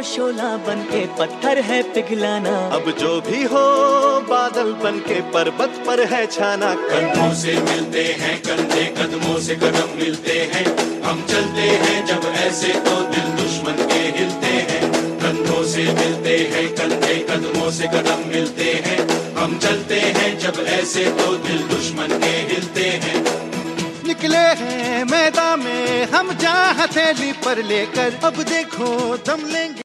शोला बन के पत्थर है पिघलाना। अब जो भी हो बादल बन के पर्वत पर है छाना। कंधों से मिलते हैं कंधे, कदमों से कदम मिलते हैं, हम चलते हैं जब ऐसे तो दिल दुश्मन के हिलते हैं। कंधों से मिलते हैं कंधे, कदमों से कदम मिलते हैं, हम चलते हैं जब ऐसे तो दिल दुश्मन के हिलते हैं। निकले हैं मैदान में हम जहाँ हथेली पर लेकर, अब देखो दम लेंगे।